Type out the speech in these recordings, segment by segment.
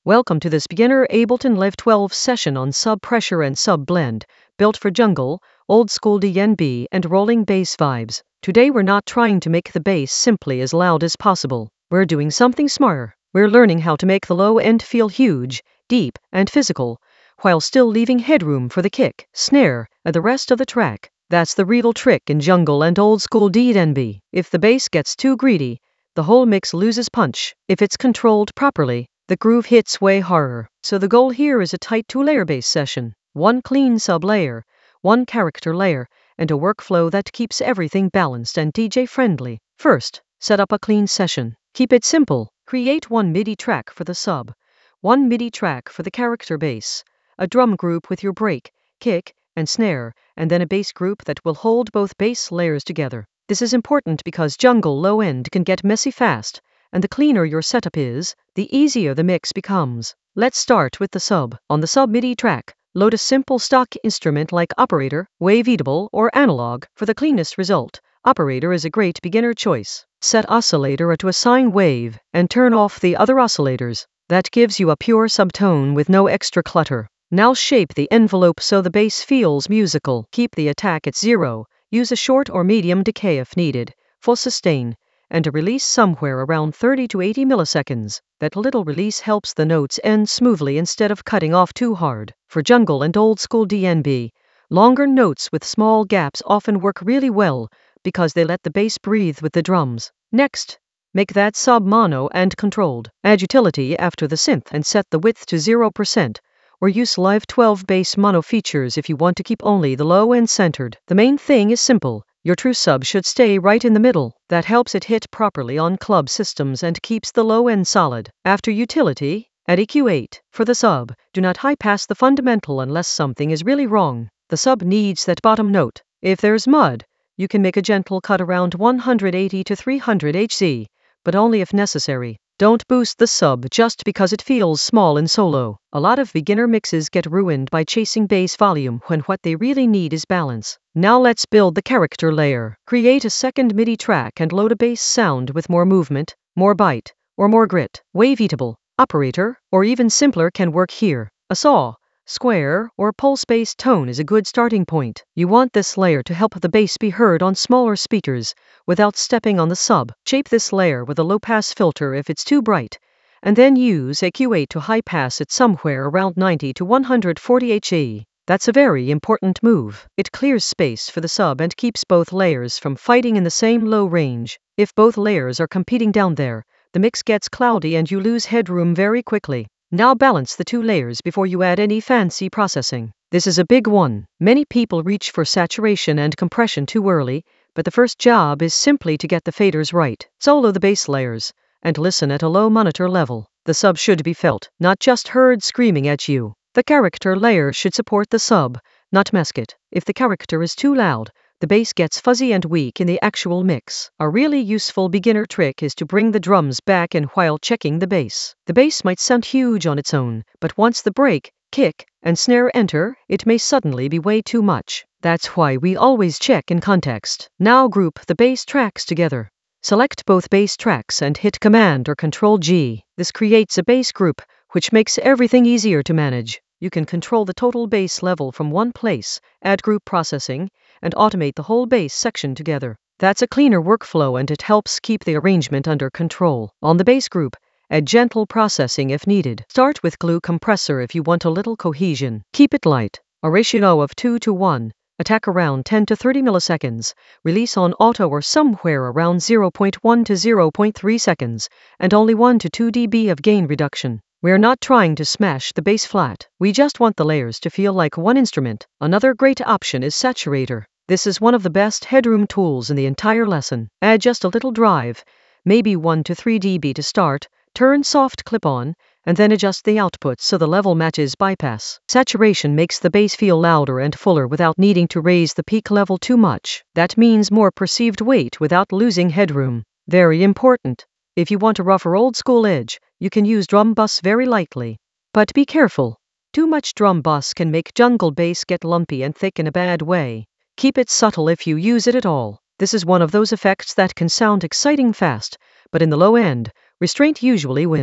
Welcome to this beginner Ableton Live 12 session on sub pressure and sub blend, built for jungle, old school DnB and rolling bass vibes. Today we're not trying to make the bass simply as loud as possible. We're doing something smarter. We're learning how to make the low end feel huge, deep, and physical, while still leaving headroom for the kick, snare, and the rest of the track. That's the real trick in jungle and old school DnB. If the bass gets too greedy, the whole mix loses punch. If it's controlled properly, the groove hits way harder. So the goal here is a tight two-layer bass session. One clean sub-layer, one character layer, and a workflow that keeps everything balanced and DJ-friendly. First, set up a clean session. Keep it simple. Create one MIDI track for the sub, one MIDI track for the character bass, a drum group with your break, kick, and snare, and then a bass group that will hold both bass layers together. This is important because jungle low-end can get messy fast, and the cleaner your setup is, the easier the mix becomes. Let's start with the sub. On the sub MIDI track, load a simple stock instrument like operator, waveatable, or analog. For the cleanest result, operator is a great beginner choice. Set oscillator to a sine wave, and turn off the other oscillators. That gives you a pure subtone with no extra clutter. Now shape the envelope so the bass feels musical. Keep the attack at 0, use a short or medium decay if needed, full sustain, and a release somewhere around 30 to 80 milliseconds. That little release helps the notes end smoothly instead of cutting off too hard. For jungle and old school DnB, longer notes with small gaps often work really well because they let the bass breathe with the drums. Next, make that sub mono and controlled. Add utility after the synth and set the width to 0%. Or use Live 12 bass mono features if you want to keep only the low end centered. The main thing is simple. Your true sub should stay right in the middle. That helps it hit properly on club systems and keeps the low end solid. After utility, add EQ8. For the sub, do not high pass the fundamental unless something is really wrong. The sub needs that bottom note. If there's mud, you can make a gentle cut around 180 to 300 Hz, but only if necessary. Don't boost the sub just because it feels small in solo. A lot of beginner mixes get ruined by chasing bass volume when what they really need is balance. Now let's build the character layer. Create a second MIDI track and load a bass sound with more movement, more bite, or more grit. Waveatable, operator, or even simpler can work here. A saw, square, or pulse-based tone is a good starting point. You want this layer to help the bass be heard on smaller speakers without stepping on the sub. Shape this layer with a low-pass filter if it's too bright, and then use EQ8 to high-pass it somewhere around 90 to 140 Hz. That's a very important move. It clears space for the sub and keeps both layers from fighting in the same low range. If both layers are competing down there, the mix gets cloudy and you lose headroom very quickly. Now balance the two layers before you add any fancy processing. This is a big one. Many people reach for saturation and compression too early, but the first job is simply to get the faders right. Solo the bass layers, and listen at a low monitor level. The sub should be felt, not just heard screaming at you. The character layer should support the sub, not mask it. If the character is too loud, the bass gets fuzzy and weak in the actual mix. A really useful beginner trick is to bring the drums back in while checking the bass. The bass might sound huge on its own, but once the break, kick, and snare enter, it may suddenly be way too much. That's why we always check in context. Now group the bass tracks together. Select both bass tracks and hit Command or Control G. This creates a bass group, which makes everything easier to manage. You can control the total bass level from one place, add group processing, and automate the whole bass section together. That's a cleaner workflow and it helps keep the arrangement under control. On the bass group, add gentle processing if needed. Start with glue compressor if you want a little cohesion. Keep it light, a ratio of 2 to 1. Attack around 10 to 30 milliseconds, release on auto or somewhere around 0.1 to 0.3 seconds, and only 1 to 2 dB of gain reduction. We're not trying to smash the bass flat. We just want the layers to feel like one instrument. Another great option is saturator. This is one of the best headroom tools in the entire lesson. Add just a little drive, maybe 1 to 3 dB to start, turn soft clip on, and then adjust the output so the level matches bypass. Saturation makes the bass feel louder and fuller without needing to raise the peak level too much. That means more perceived weight without losing headroom. Very important. If you want a rougher old school edge, you can use drum bus very lightly. But be careful. Too much drum bus can make jungle bass get lumpy and thick in a bad way. Keep it subtle if you use it at all. This is one of those effects that can sound exciting fast, but in the low end, restraint usually wins.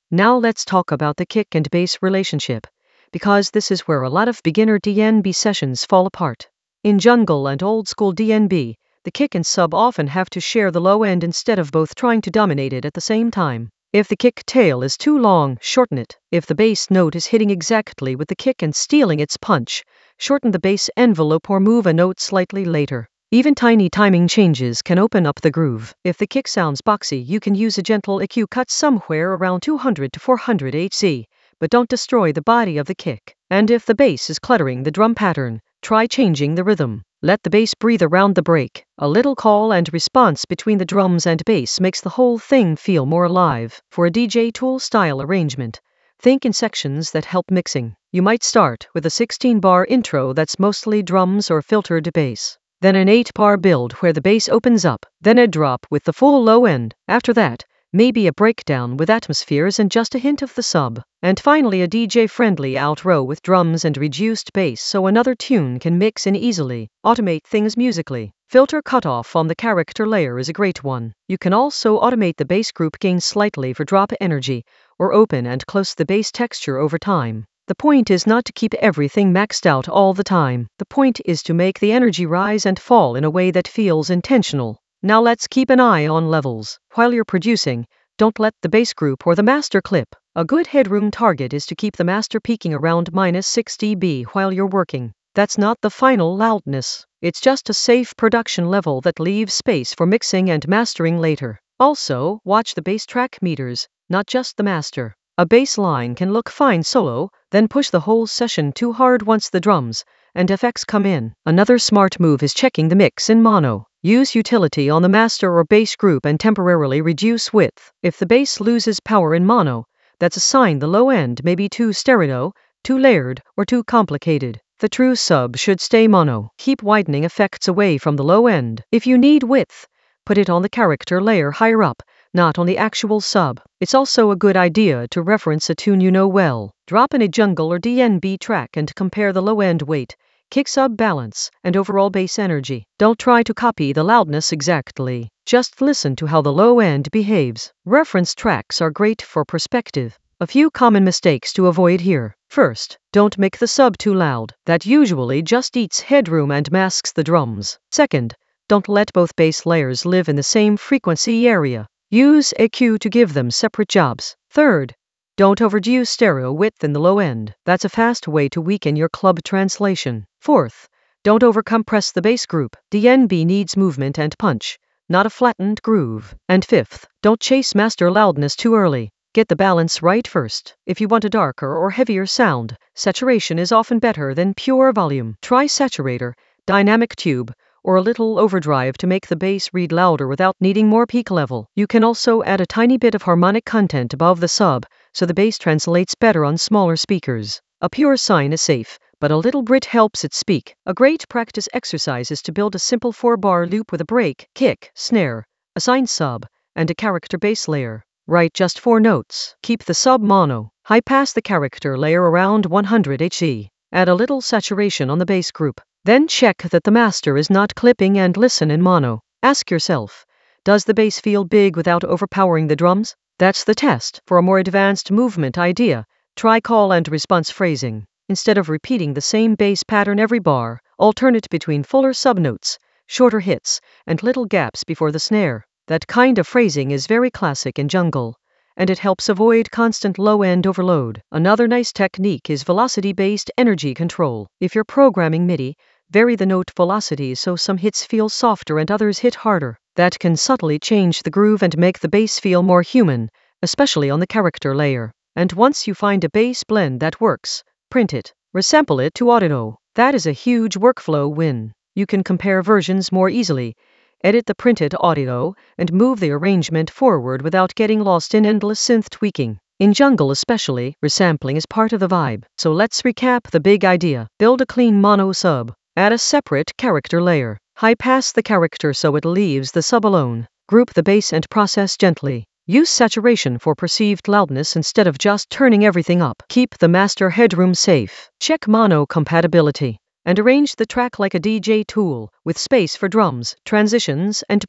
Now let's talk about the kick and bass relationship, because this is where a lot of beginner DnB sessions fall apart. In jungle and old school DnB, the kick and sub often have to share the low end instead of both trying to dominate it at the same time. If the kick tail is too long, shorten it. If the bass note is hitting exactly with the kick and stealing its punch, shorten the bass envelope or move a note slightly later. Even tiny timing changes can open up the groove. If the kick sounds boxy, you can use a gentle EQ cut somewhere around 200 to 400 Hz, but don't destroy the body of the kick. And if the bass is cluttering the drum pattern, try changing the rhythm. Let the bass breathe around the break. A little call and response between the drums and bass makes the whole thing feel more alive. For a DJ Tool style arrangement, think in sections that help mixing. You might start with a 16-bar intro that's mostly drums or filtered bass. Then an 8-bar build where the bass opens up, then a drop with the full low end. After that, maybe a breakdown with atmospheres and just a hint of the sub. And finally a DJ-friendly outro with drums and reduced bass so another tune can mix in easily. Automate things musically. Filter cutoff on the character layer is a great one. You can also automate the bass group gain slightly for drop energy, or open and close the bass texture over time. The point is not to keep everything maxed out all the time. The point is to make the energy rise and fall in a way that feels intentional. Now let's keep an eye on levels. While you're producing, don't let the bass group or the master clip. A good headroom target is to keep the master peaking around -6 dB while you're working. That's not the final loudness. It's just a safe production level that leaves space for mixing and mastering later. Also, watch the bass track meters, not just the master. A bass line can look fine solo, then push the whole session too hard once the drums and effects come in. Another smart move is checking the mix in mono. Use utility on the master or bass group and temporarily reduce width. If the bass loses power in mono, that's a sign the low end may be too stereo, too layered, or too complicated. The true sub should stay mono. Keep widening effects away from the low end. If you need width, put it on the character layer higher up, not on the actual sub. It's also a good idea to reference a tune you know well. Drop in a jungle or DnB track and compare the low end weight, kick sub balance, and overall bass energy. Don't try to copy the loudness exactly. Just listen to how the low end behaves. Reference tracks are great for perspective. A few common mistakes to avoid here. First, don't make the sub too loud. That usually just eats headroom and masks the drums. Second, don't let both bass layers live in the same frequency area. Use EQ to give them separate jobs. Third, don't overdo stereo width in the low end. That's a fast way to weaken your club translation. Fourth, don't overcompress the bass group. DnB needs movement and punch, not a flattened groove. And fifth, don't chase master loudness too early. Get the balance right first. If you want a darker or heavier sound, saturation is often better than pure volume. Try saturator, dynamic tube, or a little overdrive to make the bass read louder without needing more peak level. You can also add a tiny bit of harmonic content above the sub, so the bass translates better on smaller speakers. A pure sine is safe, but a little Brit helps it speak. A great practice exercise is to build a simple 4-bar loop with a break, kick, snare, a sine sub, and a character bass layer. Write just 4 notes. Keep the sub mono. High pass the character layer around 100 Hz. Add a little saturation on the bass group. Then check that the master is not clipping and listen in mono. Ask yourself, does the bass feel big without overpowering the drums? That's the test. For a more advanced movement idea, try call and response phrasing. Instead of repeating the same bass pattern every bar, alternate between fuller subnotes, shorter hits, and little gaps before the snare. That kind of phrasing is very classic in jungle, and it helps avoid constant low-end overload. Another nice technique is velocity-based energy control. If you're programming MIDI, vary the note velocity so some hits feel softer and others hit harder. That can subtly change the groove and make the bass feel more human, especially on the character layer. And once you find a bass blend that works, print it, resample it to audio. That is a huge workflow win. You can compare versions more easily, edit the printed audio, and move the arrangement forward without getting lost in endless synth tweaking. In jungle especially, resampling is part of the vibe. So let's recap the big idea. Build a clean mono sub. Add a separate character layer. High pass the character so it leaves the sub alone. Group the bass and process gently. Use saturation for perceived loudness instead of just turning everything up. Keep the master headroom safe. Check mono compatibility. And arrange the track like a DJ tool, with space for drums, transitions, and breath.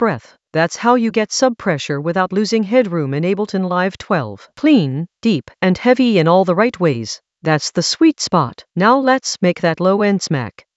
That's how you get sub pressure without losing headroom in Ableton Live 12. Clean, deep, and heavy in all the right ways. That's the sweet spot. Now let's make that low end smack.